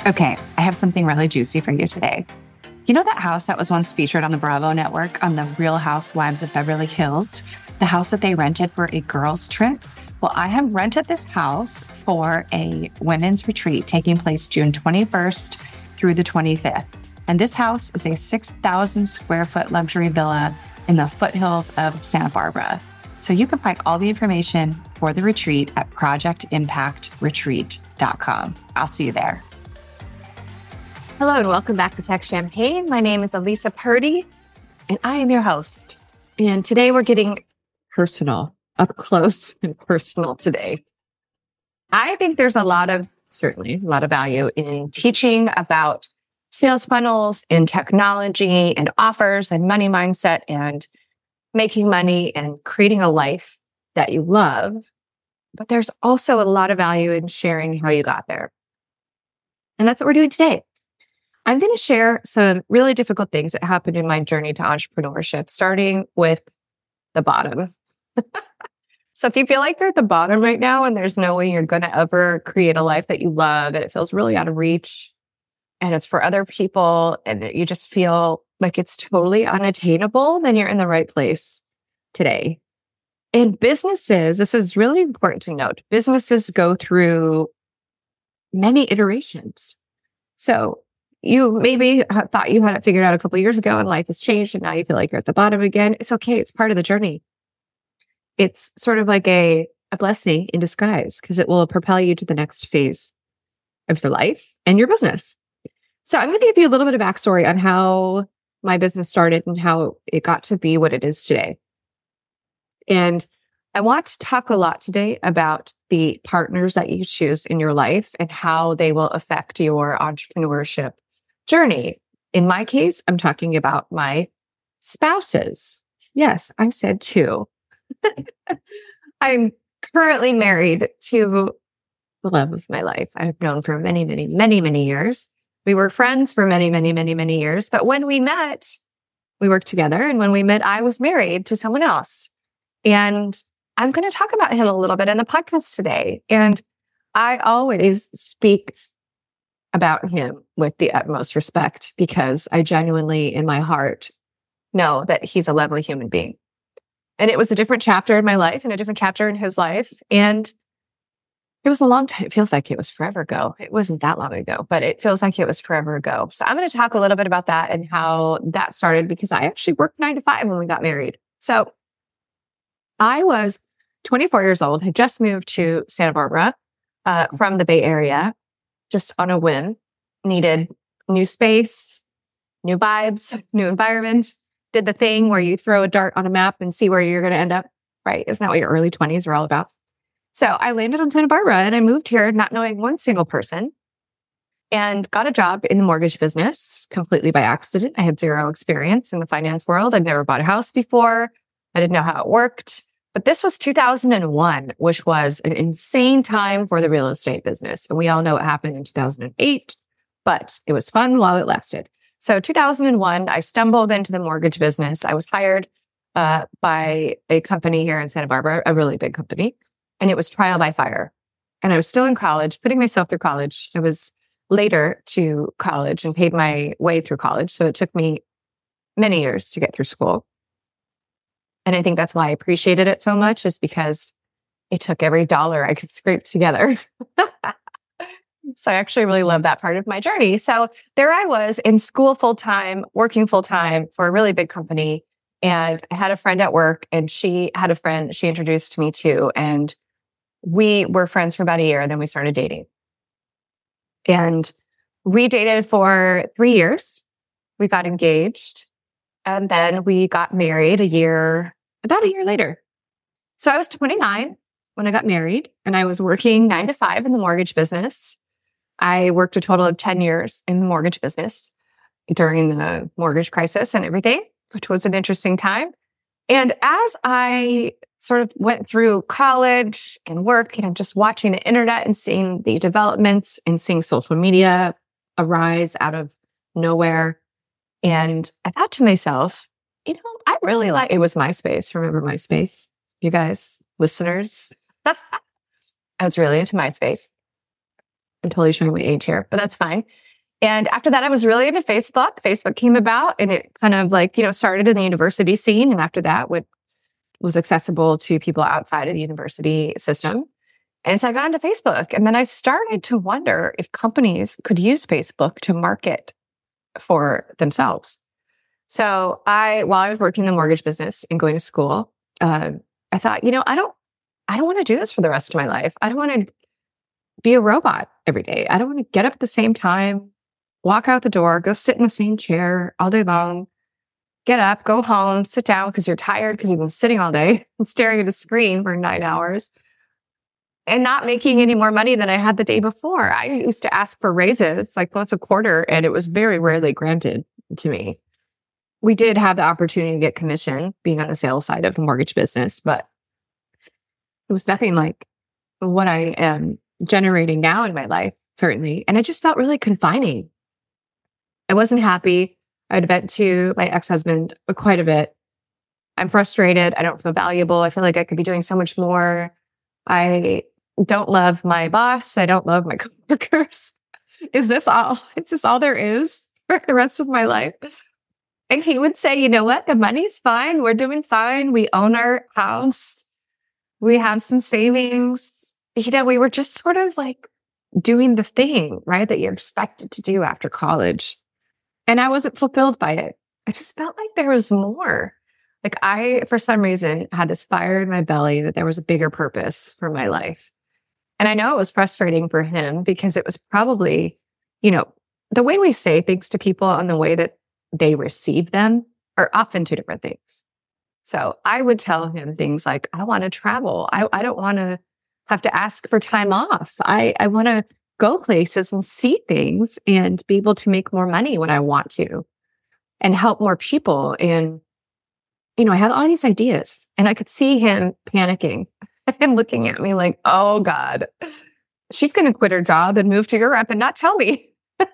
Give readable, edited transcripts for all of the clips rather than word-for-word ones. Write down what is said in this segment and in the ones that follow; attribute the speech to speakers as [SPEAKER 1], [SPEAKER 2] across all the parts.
[SPEAKER 1] Okay, I have something really juicy for you today. You know that house that was once featured on the Bravo network on the Real Housewives of Beverly Hills? The house that they rented for a girls' trip? Well, I have rented this house for a women's retreat taking place June 21st through the 25th. And this house is a 6,000 square foot luxury villa in the foothills of Santa Barbara. So you can find all the information for the retreat at projectimpactretreat.com. I'll see you there.
[SPEAKER 2] Hello and welcome back to Tech Champagne. My name is Elisa Purdy and I am your host. And today we're getting personal, up close and personal today. I think there's certainly a lot of value in teaching about sales funnels and technology and offers and money mindset and making money and creating a life that you love. But there's also a lot of value in sharing how you got there. And that's what we're doing today. I'm going to share some really difficult things that happened in my journey to entrepreneurship, starting with the bottom. So if you feel like you're at the bottom right now and there's no way you're going to ever create a life that you love and it feels really out of reach and it's for other people and you just feel like it's totally unattainable, then you're in the right place today. In businesses, this is really important to note, businesses go through many iterations. So you maybe thought you had it figured out a couple of years ago and life has changed and now you feel like you're at the bottom again. It's okay. It's part of the journey. It's sort of like a blessing in disguise because it will propel you to the next phase of your life and your business. So I'm going to give you a little bit of backstory on how my business started and how it got to be what it is today. And I want to talk a lot today about the partners that you choose in your life and how they will affect your entrepreneurship journey. In my case, I'm talking about my spouses. Yes, I said two. I'm currently married to the love of my life. I've known for many, many, many, many years. We were friends for many, many, many, many years. But when we met, we worked together. And when we met, I was married to someone else. And I'm going to talk about him a little bit in the podcast today. And I always speak about him with the utmost respect because I genuinely, in my heart, know that he's a lovely human being. And it was a different chapter in my life and a different chapter in his life. And it was a long time. It feels like it was forever ago. It wasn't that long ago, but it feels like it was forever ago. So I'm going to talk a little bit about that and how that started because I actually worked 9 to 5 when we got married. So I was 24 years old, had just moved to Santa Barbara from the Bay Area, just on a whim, needed new space, new vibes, new environment, did the thing where you throw a dart on a map and see where you're going to end up, right? Isn't that what your early 20s are all about? So I landed on Santa Barbara and I moved here not knowing one single person and got a job in the mortgage business completely by accident. I had zero experience in the finance world. I'd never bought a house before. I didn't know how it worked. But this was 2001, which was an insane time for the real estate business. And we all know what happened in 2008, but it was fun while it lasted. So 2001, I stumbled into the mortgage business. I was hired by a company here in Santa Barbara, a really big company, and it was trial by fire. And I was still in college, putting myself through college. I was later to college and paid my way through college. So it took me many years to get through school. And I think that's why I appreciated it so much is because it took every dollar I could scrape together. So I actually really love that part of my journey. So there I was in school full-time, working full-time for a really big company. And I had a friend at work and she had a friend she introduced to me to. And we were friends for about a year and then we started dating. And we dated for 3 years. We got engaged. And then we got married about a year later. So I was 29 when I got married and I was working 9 to 5 in the mortgage business. I worked a total of 10 years in the mortgage business during the mortgage crisis and everything, which was an interesting time. And as I sort of went through college and work and just watching the internet and seeing the developments and seeing social media arise out of nowhere, and I thought to myself, I really like, it was MySpace. Remember MySpace? You guys, listeners? I was really into MySpace. I'm totally showing my age here, but that's fine. And after that, I was really into Facebook. Facebook came about and it kind of like, started in the university scene. And after that, was accessible to people outside of the university system. And so I got into Facebook. And then I started to wonder if companies could use Facebook to market for themselves. So while I was working in the mortgage business and going to school, I thought, I don't want to do this for the rest of my life. I don't want to be a robot every day. I don't want to get up at the same time, walk out the door, go sit in the same chair all day long, get up, go home, sit down because you're tired because you've been sitting all day and staring at a screen for 9 hours and not making any more money than I had the day before. I used to ask for raises like once a quarter, and it was very rarely granted to me. We did have the opportunity to get commission being on the sales side of the mortgage business, but it was nothing like what I am generating now in my life, certainly. And it just felt really confining. I wasn't happy. I'd vent to my ex-husband quite a bit. I'm frustrated. I don't feel valuable. I feel like I could be doing so much more. I don't love my boss. I don't love my coworkers. Is this all there is for the rest of my life? And he would say, you know what? The money's fine. We're doing fine. We own our house. We have some savings. We were just sort of like doing the thing, right? That you're expected to do after college. And I wasn't fulfilled by it. I just felt like there was more. Like I, for some reason, had this fire in my belly that there was a bigger purpose for my life. And I know it was frustrating for him because it was probably, the way we say things to people and the way that they receive them are often two different things. So I would tell him things like, I want to travel. I don't want to have to ask for time off. I want to go places and see things and be able to make more money when I want to and help more people. And, I had all these ideas and I could see him panicking and looking at me like, oh God, she's going to quit her job and move to Europe and not tell me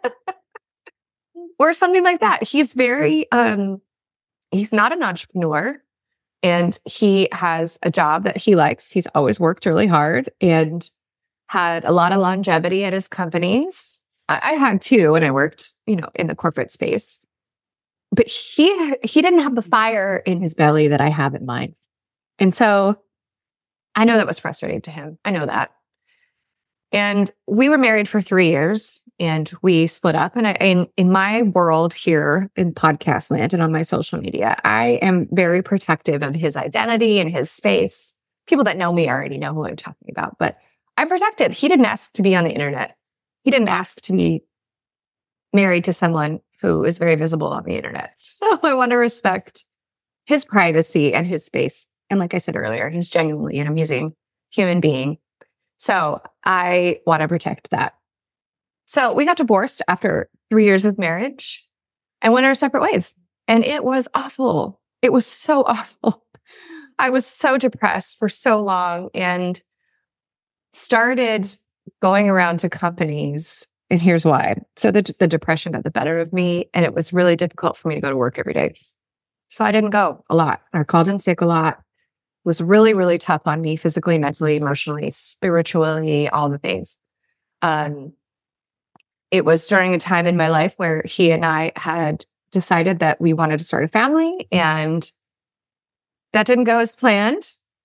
[SPEAKER 2] or something like that. He's very, he's not an entrepreneur and he has a job that he likes. He's always worked really hard and had a lot of longevity at his companies. I had too when I worked, in the corporate space. But he didn't have the fire in his belly that I have in mine. And so I know that was frustrating to him. I know that. And we were married for 3 years and we split up. And in my world here in podcast land and on my social media, I am very protective of his identity and his space. People that know me already know who I'm talking about, but I'm protective. He didn't ask to be on the internet. He didn't ask to be married to someone who is very visible on the internet. So I want to respect his privacy and his space. And like I said earlier, he's genuinely an amazing human being. So I want to protect that. So we got divorced after 3 years of marriage and went our separate ways. And it was awful. It was so awful. I was so depressed for so long and started going around to companies. And here's why. So the depression got the better of me and it was really difficult for me to go to work every day. So I didn't go a lot. I called in sick a lot. It was really, really tough on me physically, mentally, emotionally, spiritually, all the things. It was during a time in my life where he and I had decided that we wanted to start a family and that didn't go as planned.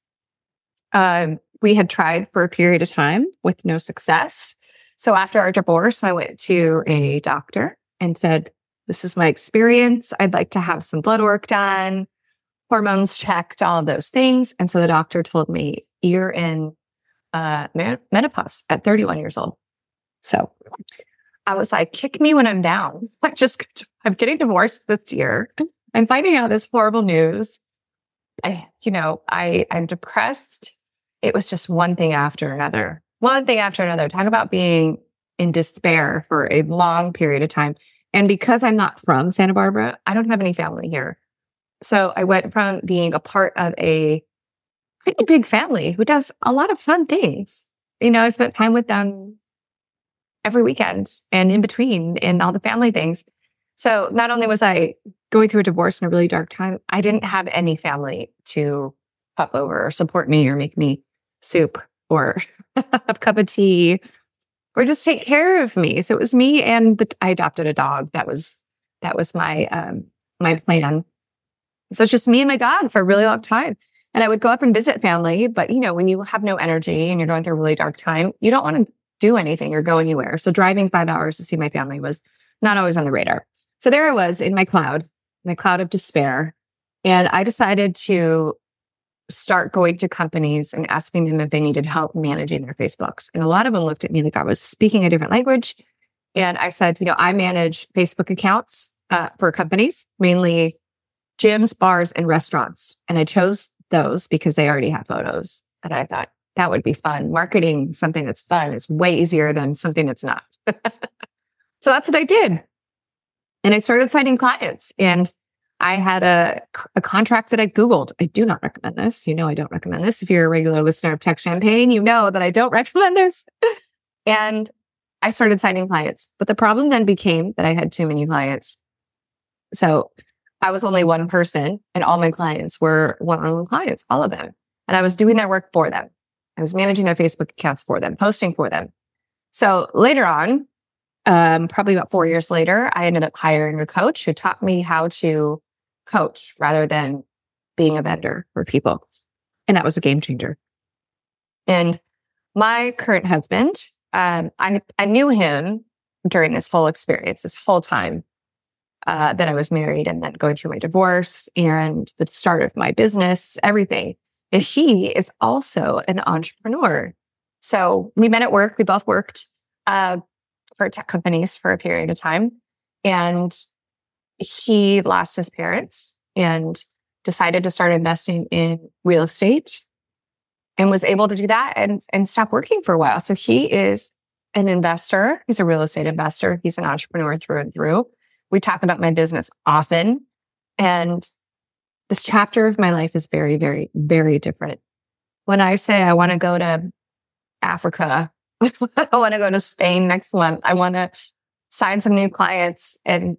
[SPEAKER 2] We had tried for a period of time with no success. So after our divorce, I went to a doctor and said, this is my experience. I'd like to have some blood work done, hormones checked, all of those things. And so the doctor told me, you're in menopause at 31 years old. So I was like, kick me when I'm down. I'm getting divorced this year. I'm finding out this horrible news. I'm depressed. It was just one thing after another. Talk about being in despair for a long period of time. And because I'm not from Santa Barbara, I don't have any family here. So I went from being a part of a pretty big family who does a lot of fun things. I spent time with them every weekend and in between and all the family things. So not only was I going through a divorce in a really dark time, I didn't have any family to pop over or support me or make me soup or a cup of tea or just take care of me. So it was me and I adopted a dog. That was my, my plan. So it's just me and my dog for a really long time. And I would go up and visit family. But, when you have no energy and you're going through a really dark time, you don't want to do anything or go anywhere. So driving 5 hours to see my family was not always on the radar. So there I was in my cloud of despair. And I decided to start going to companies and asking them if they needed help managing their Facebooks. And a lot of them looked at me like I was speaking a different language. And I said, I manage Facebook accounts for companies, mainly gyms, bars, and restaurants. And I chose those because they already have photos. And I thought that would be fun. Marketing something that's fun is way easier than something that's not. So that's what I did. And I started signing clients. And I had a contract that I Googled. I do not recommend this. I don't recommend this. If you're a regular listener of Tech Champagne, you know that I don't recommend this. And I started signing clients. But the problem then became that I had too many clients. So I was only one person and all my clients were one-on-one clients, all of them. And I was doing their work for them. I was managing their Facebook accounts for them, posting for them. So later on, probably about 4 years later, I ended up hiring a coach who taught me how to coach rather than being a vendor for people. And that was a game changer. And my current husband, I knew him during this whole experience, this whole time that I was married and then going through my divorce and the start of my business, everything. And he is also an entrepreneur. So we met at work. We both worked for tech companies for a period of time. And he lost his parents and decided to start investing in real estate and was able to do that and stop working for a while. So he is an investor. He's a real estate investor. He's an entrepreneur through and through. We talk about my business often. And this chapter of my life is very, very, very different. When I say I want to go to Africa, I want to go to Spain next month, I want to sign some new clients and,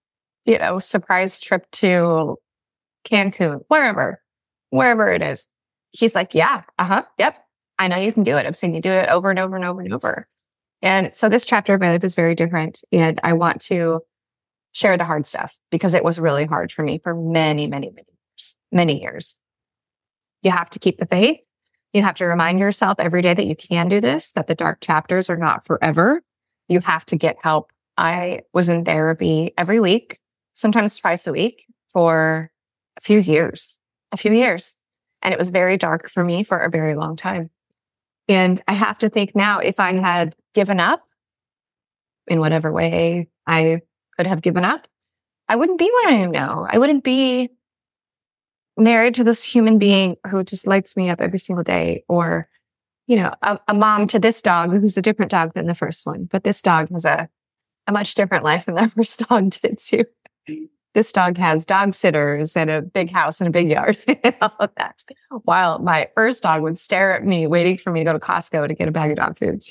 [SPEAKER 2] surprise trip to Cancun, wherever it is. He's like, yeah, yep. I know you can do it. I've seen you do it over and over and over and over. And so this chapter of my life is very different. And I want to share the hard stuff because it was really hard for me for many, many, many years. You have to keep the faith. You have to remind yourself every day that you can do this, that the dark chapters are not forever. You have to get help. I was in therapy every week, sometimes twice a week for a few years. And it was very dark for me for a very long time. And I have to think now, if I had given up in whatever way I could have given up, I wouldn't be where I am now. I wouldn't be married to this human being who just lights me up every single day, or, a mom to this dog who's a different dog than the first one. But this dog has a much different life than the first dog did too. This dog has dog sitters and a big house and a big yard and all of that. While my first dog would stare at me waiting for me to go to Costco to get a bag of dog food.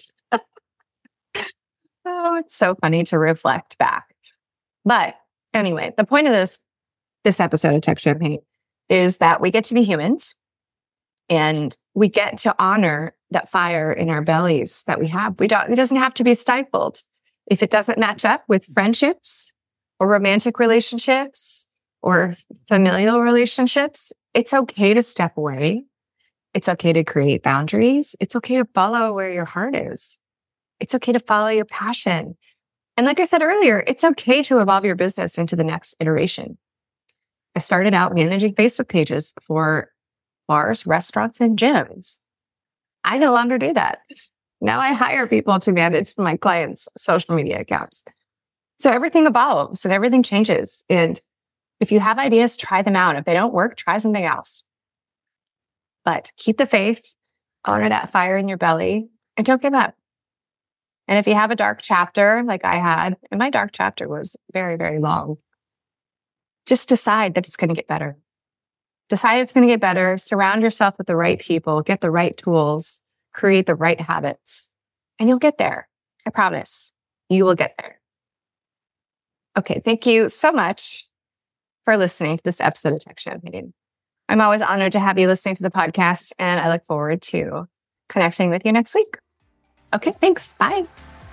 [SPEAKER 2] Oh, it's so funny to reflect back. But anyway, the point of this episode of Tech Champagne is that we get to be humans and we get to honor that fire in our bellies that we have. It doesn't have to be stifled. If it doesn't match up with friendships or romantic relationships or familial relationships, it's okay to step away. It's okay to create boundaries. It's okay to follow where your heart is. It's okay to follow your passion. And like I said earlier, it's okay to evolve your business into the next iteration. I started out managing Facebook pages for bars, restaurants, and gyms. I no longer do that. Now I hire people to manage my clients' social media accounts. So everything evolves and everything changes. And if you have ideas, try them out. If they don't work, try something else. But keep the faith, honor that fire in your belly, and don't give up. And if you have a dark chapter like I had, and my dark chapter was very, very long, just decide that it's going to get better. Decide it's going to get better. Surround yourself with the right people, get the right tools, create the right habits, and you'll get there. I promise you will get there. Okay. Thank you so much for listening to this episode of Tech Champagne. I'm always honored to have you listening to the podcast, and I look forward to connecting with you next week. Okay. Thanks. Bye.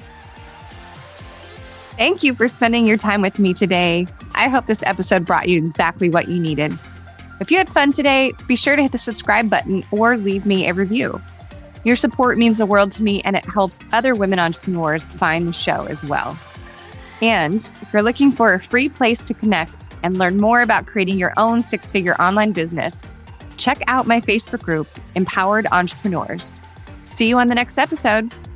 [SPEAKER 1] Thank you for spending your time with me today. I hope this episode brought you exactly what you needed. If you had fun today, be sure to hit the subscribe button or leave me a review. Your support means the world to me, and it helps other women entrepreneurs find the show as well. And if you're looking for a free place to connect and learn more about creating your own six-figure online business, check out my Facebook group, Empowered Entrepreneurs. See you on the next episode.